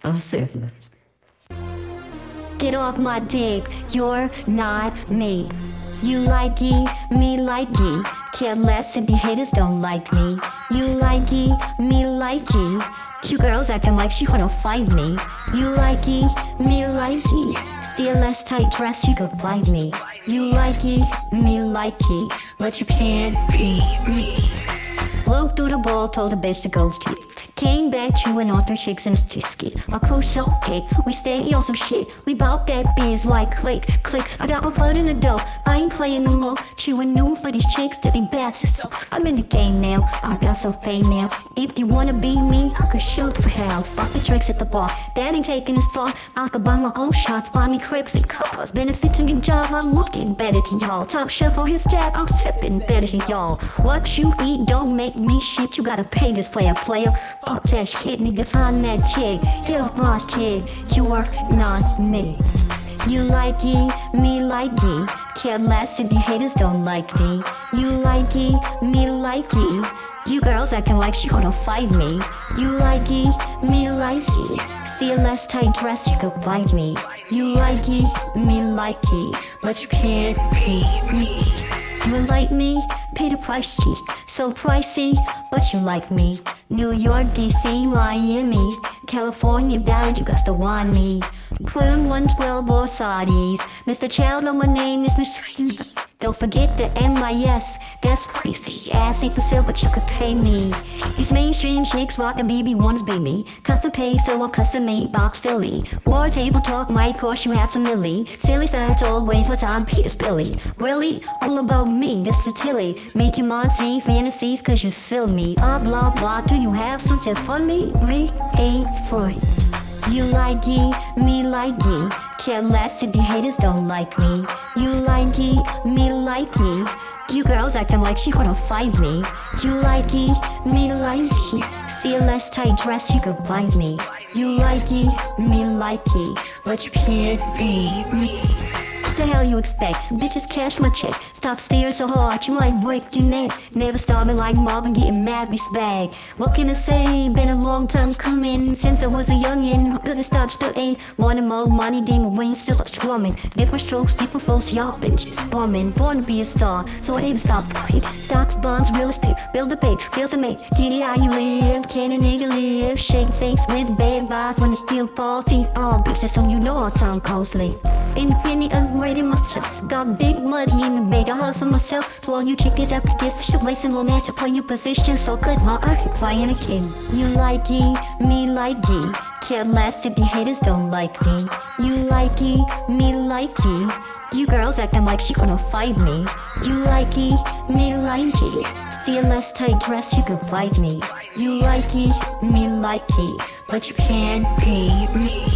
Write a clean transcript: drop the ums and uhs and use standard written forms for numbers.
I'm serious. Get off my dick, you're not me. You like ye, me like ye. Care less if the haters don't like me. You like ye, me like ye. Cute girls acting like she wanna fight me. You like ye, me like ye. See a less tight dress, you could fight me. You like ye, me like ye. But you can't be me. Blew through the ball, told the bitch to go street. Came back chewing on three chicks in a tisket. A cruise cake, we stay on some shit. We bout that biz like click, click. I got my foot in the dough, I ain't playing no more. Chewing new for these chicks to be bad, so I'm in the game now, I got so fame now. If you wanna be me, I could shoot for hell. Fuck the tricks at the bar, that ain't taking as far. I could buy my own shots, buy me cribs and cars. Benefit to your job, I'm looking better than y'all. Top chef on his jab, I'm sipping better than y'all. What you eat don't make me shit, you gotta pay this player. Fuck that shit, nigga, find that chick. You're a boss kid, you are not me. You like ye, me like ye. Care less if you haters don't like me. You like ye, me like ye. You girls acting like she wanna fight me. You like ye, me like ye. See a less tight dress, you could fight me. You like ye, me like ye. But you can't be me. You like me, pay the price, cheap. So pricey, but you like me. New York, DC, Miami, California, down, you got to want me. Quinn 112 or Saudis. Mr. Chandler, my name is Mr. Don't forget the MIS. That's crazy. Ass ain't for sale, but you could pay me. These mainstream chicks rockin' BB1's baby. Custom pay, so I'm custom made box Philly. War table talk might cost you half a milli. Silly sides always, what's on Peter's Billy. Really? All about me, that's the Tilly. Making my see fantasies cause you feel me. Blah blah, do you have something for me? We ain't for it. You like ye, me like ye. Care less if the haters don't like me. You like ye, me like ye. You girls acting like she wanna fight me. You like ye, me like ye. See a less tight dress, you could find me. You like ye, me like ye. But you can't be me. What the hell you expect? Bitches cash my check. Stop staring so hard, you might break your neck. Never starving like Marvin, getting mad, respect. What can I say? Been a long time coming. Since I was a youngin', really start studying. Wanting more money, demon wings, feel like strumming. Different strokes, different folks, y'all bitches bumming. Born to be a star, so I ain't stop playing. Stocks, bonds, real estate, build a pay, bills to make. Get it how you live, can a nigga live? Shake face with bad vibes when it's still faulty. All bitches, so you know I sound costly. Independent, upgrading myself. Got big money in the bag, I hustle myself. So all you chickies after this, should waste a little match, play your position so good, my I can fly in a king. You like ye, me like ye. Care less if the haters don't like me. You like ye, me like ye. You girls acting like she gonna fight me. You like ye, me like ye. See a less tight dress, you could fight me. You like ye, me like ye. But you can't be me.